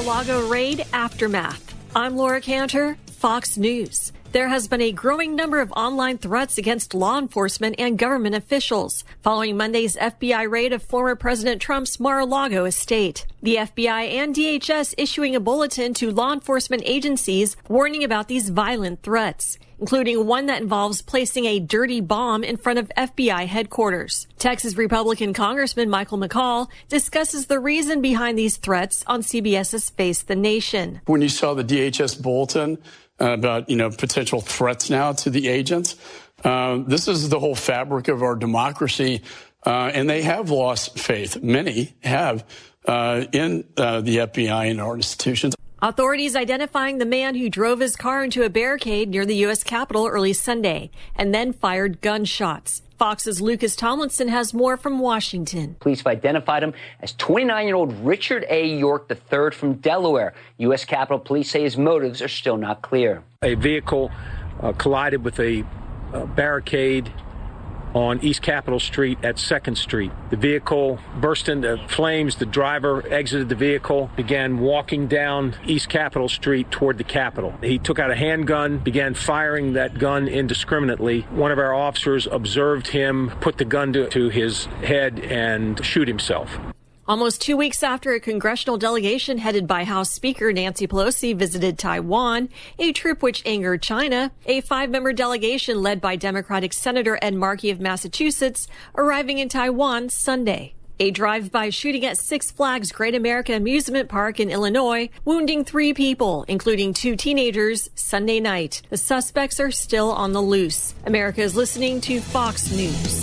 Mar-a-Lago raid aftermath. I'm Laura Cantor, Fox News. There has been a growing number of online threats against law enforcement and government officials following Monday's FBI raid of former President Trump's Mar-a-Lago estate. The FBI and DHS issuing a bulletin to law enforcement agencies warning about these violent threats, including one that involves placing a dirty bomb in front of FBI headquarters. Texas Republican Congressman Michael McCaul discusses the reason behind these threats on CBS's Face the Nation. When you saw the DHS bulletin about, potential threats now to the agents, this is the whole fabric of our democracy, and they have lost faith. Many have in the FBI and our institutions. Authorities identifying the man who drove his car into a barricade near the U.S. Capitol early Sunday and then fired gunshots. Fox's Lucas Tomlinson has more from Washington. Police have identified him as 29-year-old Richard A. York III from Delaware. U.S. Capitol Police say his motives are still not clear. A vehicle collided with a barricade on East Capitol Street at 2nd Street. The vehicle burst into flames. The driver exited the vehicle, began walking down East Capitol Street toward the Capitol. He took out a handgun, began firing that gun indiscriminately. One of our officers observed him put the gun to his head and shoot himself. Almost 2 weeks after a congressional delegation headed by House Speaker Nancy Pelosi visited Taiwan, a trip which angered China, a 5-member delegation led by Democratic Senator Ed Markey of Massachusetts arriving in Taiwan Sunday. A drive-by shooting at Six Flags Great America Amusement Park in Illinois, wounding 3 people, including 2 teenagers, Sunday night. The suspects are still on the loose. America is listening to Fox News.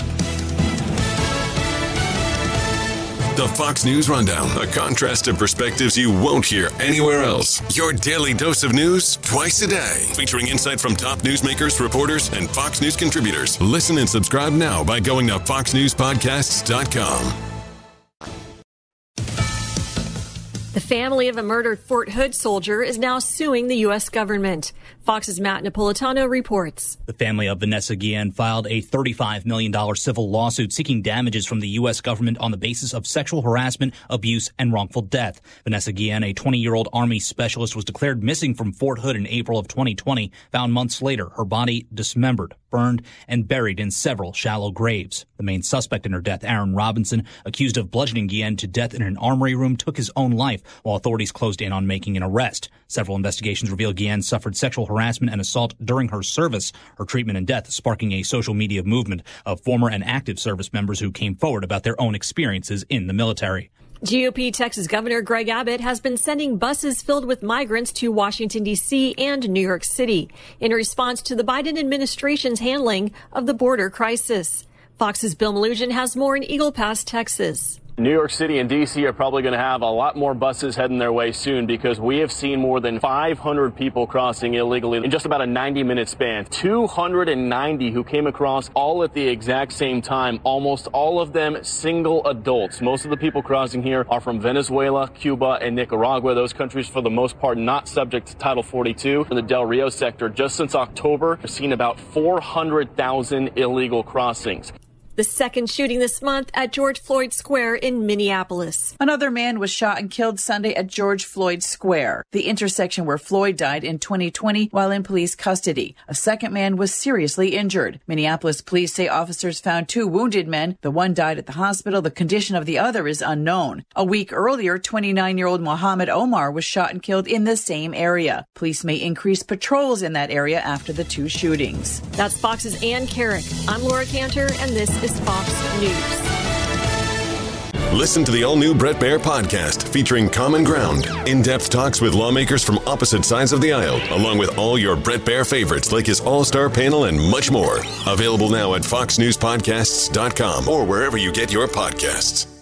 The Fox News Rundown, a contrast of perspectives you won't hear anywhere else. Your daily dose of news twice a day, featuring insight from top newsmakers, reporters, and Fox News contributors. Listen and subscribe now by going to foxnewspodcasts.com. The family of a murdered Fort Hood soldier is now suing the U.S. government. Fox's Matt Napolitano reports. The family of Vanessa Guillen filed a $35 million civil lawsuit seeking damages from the U.S. government on the basis of sexual harassment, abuse, and wrongful death. Vanessa Guillen, a 20-year-old Army specialist, was declared missing from Fort Hood in April of 2020, found months later, her body dismembered, burned, and buried in several shallow graves. The main suspect in her death, Aaron Robinson, accused of bludgeoning Guillen to death in an armory room, took his own life while authorities closed in on making an arrest. Several investigations reveal Guillen suffered sexual harassment and assault during her service, her treatment and death sparking a social media movement of former and active service members who came forward about their own experiences in the military. GOP Texas Governor Greg Abbott has been sending buses filled with migrants to Washington, D.C. and New York City in response to the Biden administration's handling of the border crisis. Fox's Bill Malugin has more in Eagle Pass, Texas. New York City and D.C. are probably going to have a lot more buses heading their way soon because we have seen more than 500 people crossing illegally in just about a 90-minute span. 290 who came across all at the exact same time, almost all of them single adults. Most of the people crossing here are from Venezuela, Cuba, and Nicaragua. Those countries, for the most part, not subject to Title 42. In the Del Rio sector, just since October, we've seen about 400,000 illegal crossings. The second shooting this month at George Floyd Square in Minneapolis. Another man was shot and killed Sunday at George Floyd Square, the intersection where Floyd died in 2020 while in police custody. A second man was seriously injured. Minneapolis police say officers found 2 wounded men. The one died at the hospital. The condition of the other is unknown. A week earlier, 29-year-old Mohammed Omar was shot and killed in the same area. Police may increase patrols in that area after the 2 shootings. That's Fox's Ann Carrick. I'm Laura Cantor, and this is Fox News. Listen to the all-new Bret Baier podcast featuring Common Ground, in-depth talks with lawmakers from opposite sides of the aisle, along with all your Bret Baier favorites like his all-star panel and much more. Available now at foxnewspodcasts.com or wherever you get your podcasts.